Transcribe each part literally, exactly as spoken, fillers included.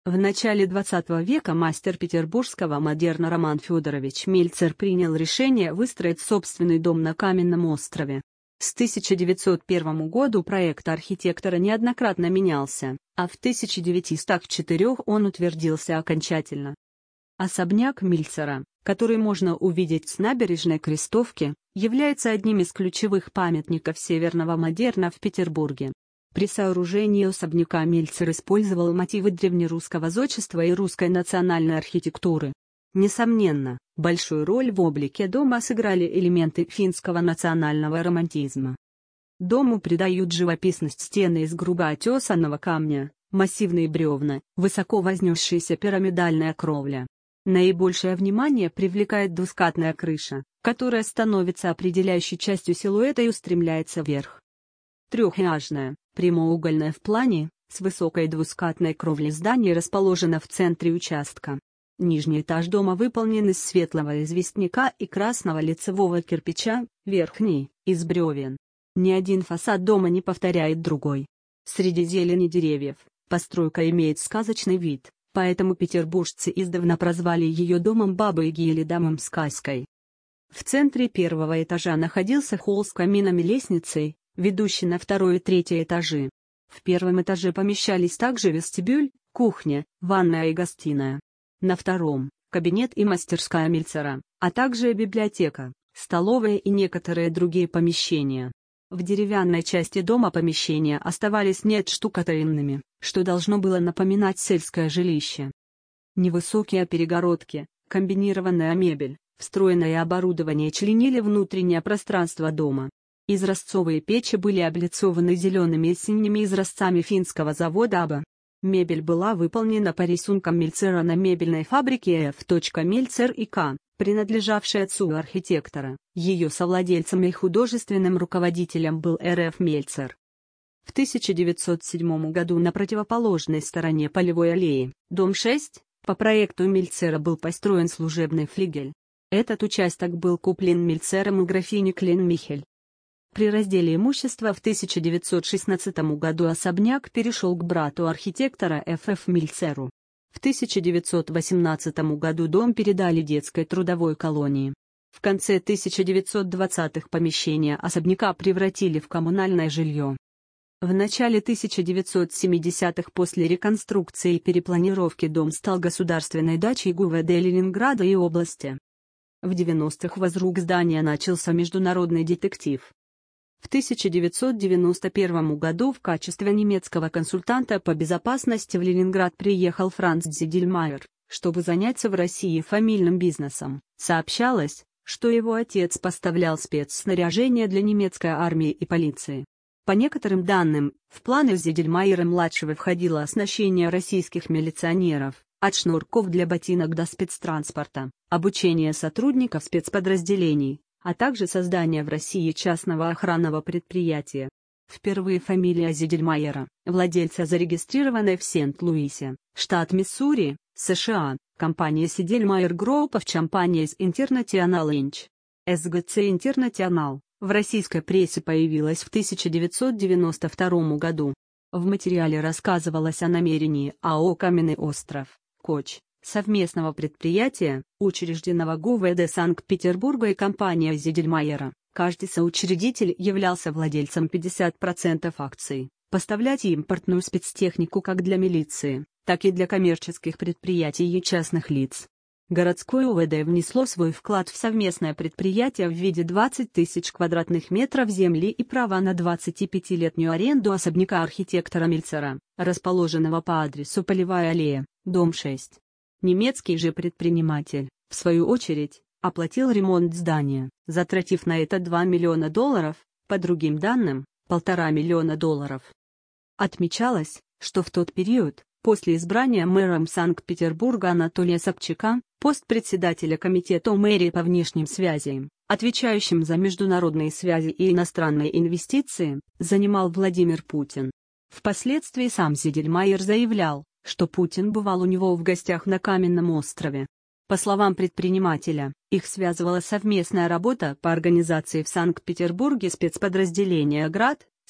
В начале двадцатого века мастер петербургского модерна Роман Федорович Мельцер принял решение выстроить собственный дом на Каменном острове. С тысяча девятьсот первого года проект архитектора неоднократно менялся, а в тысяча девятьсот четырём он утвердился окончательно. Особняк Мельцера, который можно увидеть с набережной Крестовки, является одним из ключевых памятников северного модерна в Петербурге. При сооружении особняка Мельцер использовал мотивы древнерусского зодчества и русской национальной архитектуры. Несомненно, большую роль в облике дома сыграли элементы финского национального романтизма. Дому придают живописность стены из грубо отесанного камня, массивные бревна, высоко вознесшаяся пирамидальная кровля. Наибольшее внимание привлекает двускатная крыша, которая становится определяющей частью силуэта и устремляется вверх. Трехэтажное, прямоугольное в плане, с высокой двускатной кровлей здание расположено в центре участка. Нижний этаж дома выполнен из светлого известняка и красного лицевого кирпича, верхний – из бревен. Ни один фасад дома не повторяет другой. Среди зелени деревьев, постройка имеет сказочный вид, поэтому петербуржцы издавна прозвали ее домом Бабы-Яги или домом-сказкой. В центре первого этажа находился холл с каминами лестницей, ведущий на второй и третий этажи. В первом этаже помещались также вестибюль, кухня, ванная и гостиная. На втором – кабинет и мастерская Мельцера, а также библиотека, столовая и некоторые другие помещения. В деревянной части дома помещения оставались неотштукатуренными, что должно было напоминать сельское жилище. Невысокие перегородки, комбинированная мебель, встроенное оборудование членили внутреннее пространство дома. Изразцовые печи были облицованы зелеными и синими изразцами финского завода АБА. Мебель была выполнена по рисункам Мельцера на мебельной фабрике Ф. Мельцер и К., принадлежавшей отцу архитектора. Ее совладельцем и художественным руководителем был Р Ф Мельцер. В тысяча девятьсот седьмом году на противоположной стороне Полевой аллеи, дом шесть, по проекту Мельцера был построен служебный флигель. Этот участок был куплен Мельцером и графиней Клейн-Михель. При разделе имущества в тысяча девятьсот шестнадцатом году особняк перешел к брату архитектора Ф Ф Мельцеру. В тысяча девятьсот восемнадцатом году дом передали детской трудовой колонии. В конце тысяча девятьсот двадцатых помещение особняка превратили в коммунальное жилье. В начале тысяча девятьсот семидесятых после реконструкции и перепланировки дом стал государственной дачей ГУВД Ленинграда и области. В девяностых возрук здания начался международный детектив. В тысяча девятьсот девяносто первом году в качестве немецкого консультанта по безопасности в Ленинград приехал Франц Зидельмайер, чтобы заняться в России фамильным бизнесом. Сообщалось, что его отец поставлял спецснаряжение для немецкой армии и полиции. По некоторым данным, в планы Зидельмайера-младшего входило оснащение российских милиционеров, от шнурков для ботинок до спецтранспорта, обучение сотрудников спецподразделений, а также создание в России частного охранного предприятия. Впервые фамилия Зидельмайера, владельца зарегистрированной в Сент-Луисе, штат Миссури, США, компания Зидельмайер Group of Companies International Incorporated. эс гэ цэ International, в российской прессе появилась в тысяча девятьсот девяносто втором году. В материале рассказывалось о намерении А О «Каменный остров», Коч, совместного предприятия, учрежденного ГУВД Санкт-Петербурга и компания Зидельмайера. Каждый соучредитель являлся владельцем пятидесяти процентов акций, поставлять импортную спецтехнику как для милиции, так и для коммерческих предприятий и частных лиц. Городское У В Д внесло свой вклад в совместное предприятие в виде двадцати тысяч квадратных метров земли и права на двадцатипятилетнюю аренду особняка архитектора Мельцера, расположенного по адресу Полевая аллея, дом шесть. Немецкий же предприниматель, в свою очередь, оплатил ремонт здания, затратив на это два миллиона долларов, по другим данным, полтора миллиона долларов. Отмечалось, что в тот период, после избрания мэром Санкт-Петербурга Анатолия Собчака, пост председателя комитета мэрии по внешним связям, отвечающим за международные связи и иностранные инвестиции, занимал Владимир Путин. Впоследствии сам Зидельмайер заявлял, что Путин бывал у него в гостях на Каменном острове. По словам предпринимателя, их связывала совместная работа по организации в Санкт-Петербурге спецподразделения «Град»,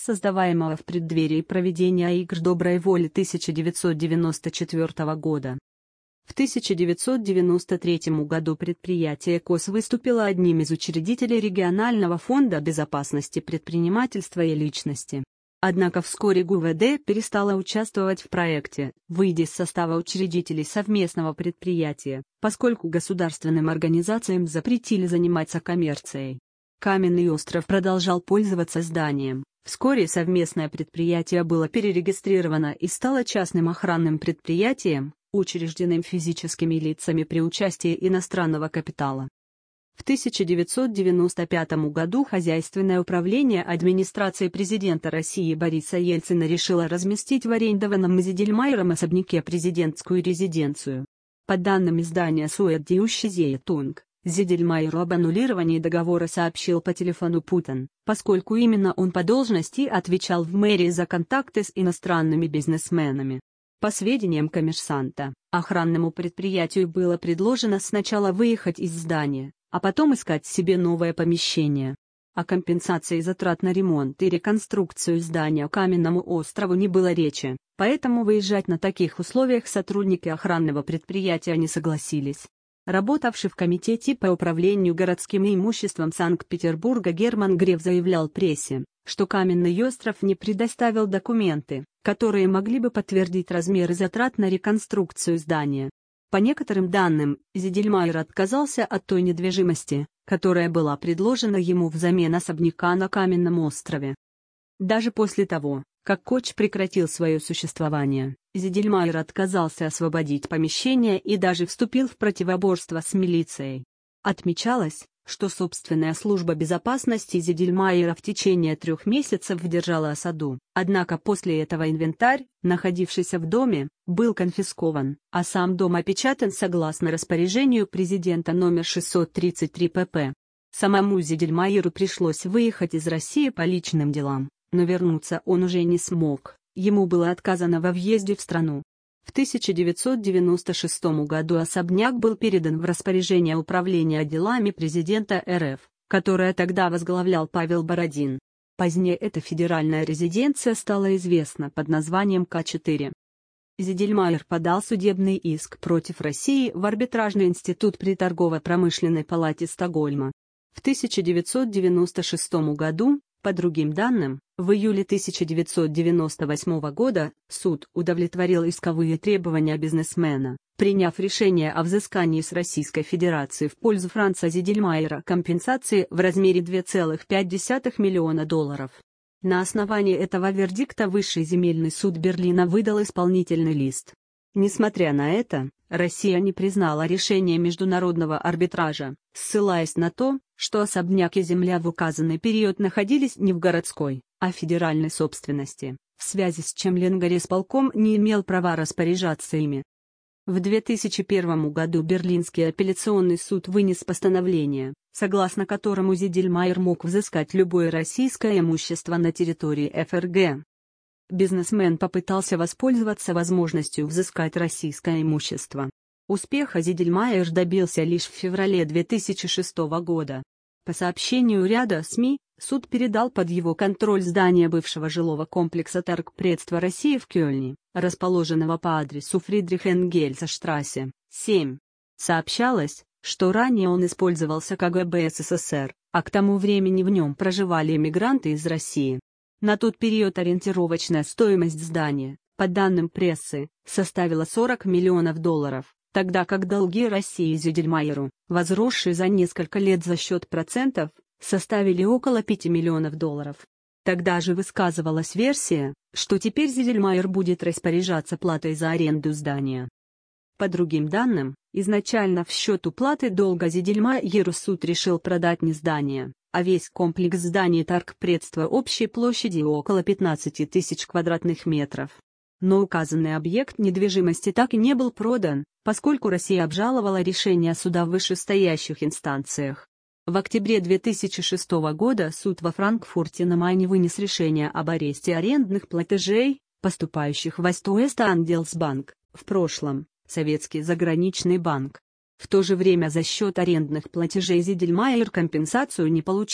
создаваемого в преддверии проведения игр доброй воли тысяча девятьсот девяносто четвёртого года. В тысяча девятьсот девяносто третьем году предприятие КОС выступило одним из учредителей регионального фонда безопасности предпринимательства и личности. Однако вскоре ГУВД перестала участвовать в проекте, выйдя из состава учредителей совместного предприятия, поскольку государственным организациям запретили заниматься коммерцией. Каменный остров продолжал пользоваться зданием. Вскоре совместное предприятие было перерегистрировано и стало частным охранным предприятием, учрежденным физическими лицами при участии иностранного капитала. В тысяча девятьсот девяносто пятом году Хозяйственное управление администрации президента России Бориса Ельцина решило разместить в арендованном Зидельмайером особняке президентскую резиденцию. По данным издания Суэддиущезейтунг, Зидельмайеру об аннулировании договора сообщил по телефону Путин, поскольку именно он по должности отвечал в мэрии за контакты с иностранными бизнесменами. По сведениям коммерсанта, охранному предприятию было предложено сначала выехать из здания, а потом искать себе новое помещение. О компенсации затрат на ремонт и реконструкцию здания Каменному острову не было речи, поэтому выезжать на таких условиях сотрудники охранного предприятия не согласились. Работавший в Комитете по управлению городским имуществом Санкт-Петербурга Герман Греф заявлял прессе, что Каменный остров не предоставил документы, которые могли бы подтвердить размеры затрат на реконструкцию здания. По некоторым данным, Зидельмайер отказался от той недвижимости, которая была предложена ему взамен особняка на Каменном острове. Даже после того, как Коч прекратил свое существование, Зидельмайер отказался освободить помещение и даже вступил в противоборство с милицией. Отмечалось, что собственная служба безопасности Зидельмайера в течение трех месяцев держала осаду, однако после этого инвентарь, находившийся в доме, был конфискован, а сам дом опечатан согласно распоряжению президента номер шестьсот тридцать три П П. Самому Зидельмайеру пришлось выехать из России по личным делам, но вернуться он уже не смог, ему было отказано во въезде в страну. В тысяча девятьсот девяносто шестом году особняк был передан в распоряжение Управления делами президента Р Ф, которое тогда возглавлял Павел Бородин. Позднее эта федеральная резиденция стала известна под названием К четыре. Зидельмайер подал судебный иск против России в арбитражный институт при торгово-промышленной палате Стокгольма. В тысяча девятьсот девяносто шестом году, по другим данным, в июле тысяча девятьсот девяносто восьмого года, суд удовлетворил исковые требования бизнесмена, приняв решение о взыскании с Российской Федерации в пользу Франца Зидельмайера компенсации в размере двух целых пяти десятых миллиона долларов. На основании этого вердикта Высший земельный суд Берлина выдал исполнительный лист. Несмотря на это, Россия не признала решение международного арбитража, ссылаясь на то, что особняк и земля в указанный период находились не в городской, а федеральной собственности, в связи с чем Ленгорисполком не имел права распоряжаться ими. В две тысячи первом году Берлинский апелляционный суд вынес постановление, согласно которому Зидельмайер мог взыскать любое российское имущество на территории Ф Р Г. Бизнесмен попытался воспользоваться возможностью взыскать российское имущество. Успеха Зидельмайер добился лишь в феврале две тысячи шестого года. По сообщению ряда СМИ, суд передал под его контроль здание бывшего жилого комплекса Торгпредства России в Кёльне, расположенного по адресу Фридриха-Энгельса-штрассе, семь. Сообщалось, что ранее он использовался К Г Б С С С Р, а к тому времени в нем проживали эмигранты из России. На тот период ориентировочная стоимость здания, по данным прессы, составила сорок миллионов долларов, тогда как долги России Зидельмайеру, возросшие за несколько лет за счет процентов, составили около пяти миллионов долларов. Тогда же высказывалась версия, что теперь Зидельмайер будет распоряжаться платой за аренду здания. По другим данным, изначально в счет уплаты долга Зидельмайеру суд решил продать не здание, а весь комплекс зданий Торгпредства общей площадью около пятнадцати тысяч квадратных метров. Но указанный объект недвижимости так и не был продан, поскольку Россия обжаловала решение суда в вышестоящих инстанциях. В октябре две тысячи шестого года суд во Франкфурте на Майне вынес решение об аресте арендных платежей, поступающих в Ост-Уэст-Андelsbank, в прошлом, Советский заграничный банк. В то же время за счет арендных платежей Зидельмайер компенсацию не получил,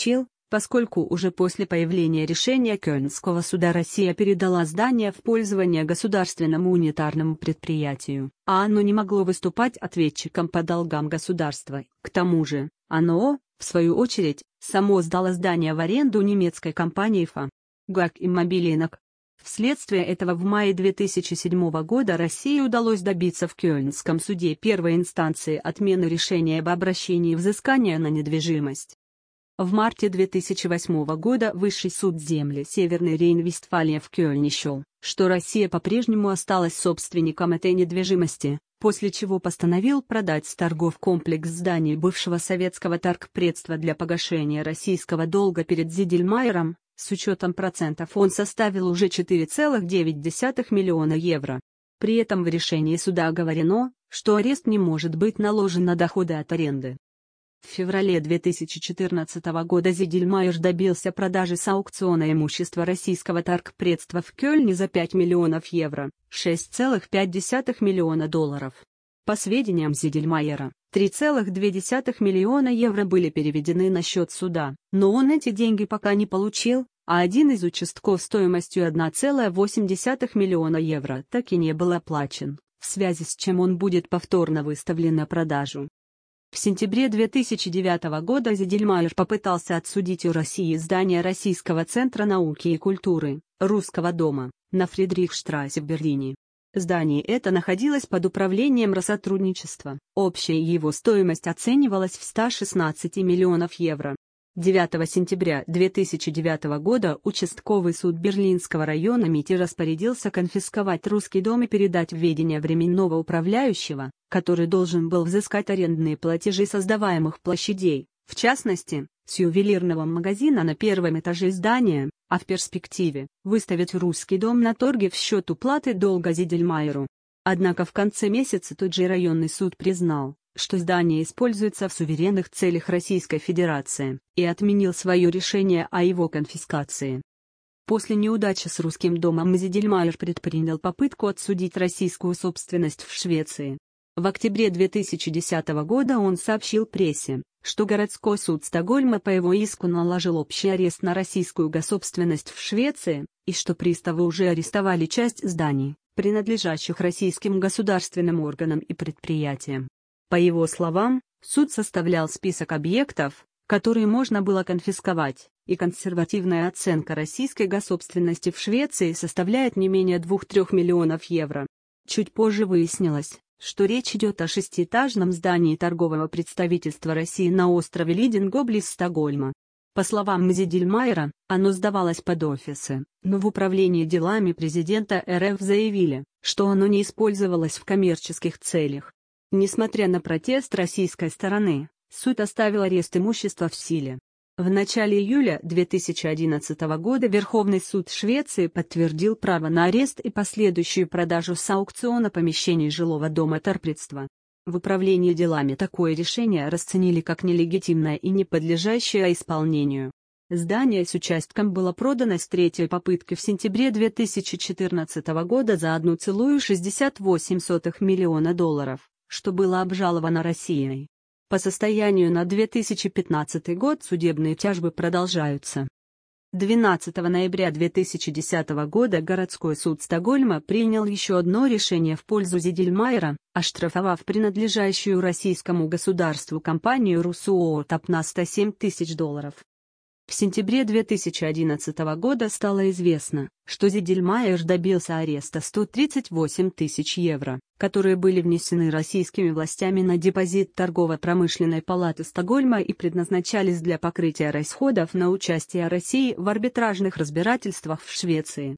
поскольку уже после появления решения Кёльнского суда Россия передала здание в пользование государственному унитарному предприятию, а оно не могло выступать ответчиком по долгам государства. К тому же, оно, в свою очередь, само сдало здание в аренду немецкой компании эф а. ГАК Иммобилинок. Вследствие этого в мае две тысячи седьмого года России удалось добиться в Кёльнском суде первой инстанции отмены решения об обращении взыскания на недвижимость. В марте две тысячи восьмого года Высший суд земли Северной Рейн-Вестфалия в Кёльне счел, что Россия по-прежнему осталась собственником этой недвижимости, после чего постановил продать с торгов комплекс зданий бывшего советского торгпредства для погашения российского долга перед Зидельмайером. С учетом процентов он составил уже четыре целых девять десятых миллиона евро. При этом в решении суда оговорено, что арест не может быть наложен на доходы от аренды. В феврале две тысячи четырнадцатого года Зидельмайер добился продажи с аукциона имущества российского торгпредства в Кёльне за пять миллионов евро, шесть целых пять десятых миллиона долларов. По сведениям Зидельмайера, три целых две десятых миллиона евро были переведены на счет суда, но он эти деньги пока не получил, а один из участков стоимостью один целых восемь десятых миллиона евро так и не был оплачен, в связи с чем он будет повторно выставлен на продажу. В сентябре две тысячи девятого года Зидельмайер попытался отсудить у России здание Российского центра науки и культуры, Русского дома, на Фридрихштрассе в Берлине. Здание это находилось под управлением Россотрудничества, общая его стоимость оценивалась в сто шестнадцать миллионов евро. девятого сентября две тысячи девятого года участковый суд Берлинского района МИТи распорядился конфисковать Русский дом и передать в ведение временного управляющего, который должен был взыскать арендные платежи со сдаваемых площадей, в частности, с ювелирного магазина на первом этаже здания, а в перспективе выставить Русский дом на торги в счет уплаты долга Зидельмайеру. Однако в конце месяца тот же районный суд признал, что здание используется в суверенных целях Российской Федерации, и отменил свое решение о его конфискации. После неудачи с Русским домом Зидельмайер предпринял попытку отсудить российскую собственность в Швеции. В октябре две тысячи десятого года он сообщил прессе, что городской суд Стокгольма по его иску наложил общий арест на российскую госсобственность в Швеции, и что приставы уже арестовали часть зданий, принадлежащих российским государственным органам и предприятиям. По его словам, суд составлял список объектов, которые можно было конфисковать, и консервативная оценка российской госсобственности в Швеции составляет не менее двух-трёх миллионов евро. Чуть позже выяснилось, что речь идет о шестиэтажном здании торгового представительства России на острове Лидинго близ Стокгольма. По словам Зидельмайера, оно сдавалось под офисы, но в управлении делами президента эр эф заявили, что оно не использовалось в коммерческих целях. Несмотря на протест российской стороны, суд оставил арест имущества в силе. В начале июля две тысячи одиннадцатого года Верховный суд Швеции подтвердил право на арест и последующую продажу с аукциона помещений жилого дома торгпредства. В управлении делами такое решение расценили как нелегитимное и не подлежащее исполнению. Здание с участком было продано с третьей попытки в сентябре две тысячи четырнадцатого года за одна целая шестьдесят восемь сотых миллиона долларов, что было обжаловано Россией. По состоянию на две тысячи пятнадцатый год судебные тяжбы продолжаются. двенадцатого ноября две тысячи десятого года городской суд Стокгольма принял еще одно решение в пользу Зидельмайера, оштрафовав принадлежащую российскому государству компанию Русуотап на сто семь тысяч долларов. В сентябре две тысячи одиннадцатого года стало известно, что Зидельмайер добился ареста сто тридцать восемь тысяч евро, которые были внесены российскими властями на депозит Торгово-промышленной палаты Стокгольма и предназначались для покрытия расходов на участие России в арбитражных разбирательствах в Швеции.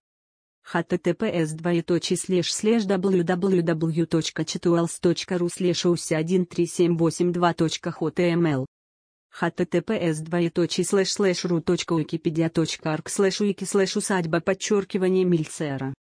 https двоеточие слэш слэш www точка читуэлс точка ру слэш уси один три семь восемь два точка html https двоеточие слэш слэш ру точка википедия точка орг слэш вики слэш усадьба подчеркивание Мильцера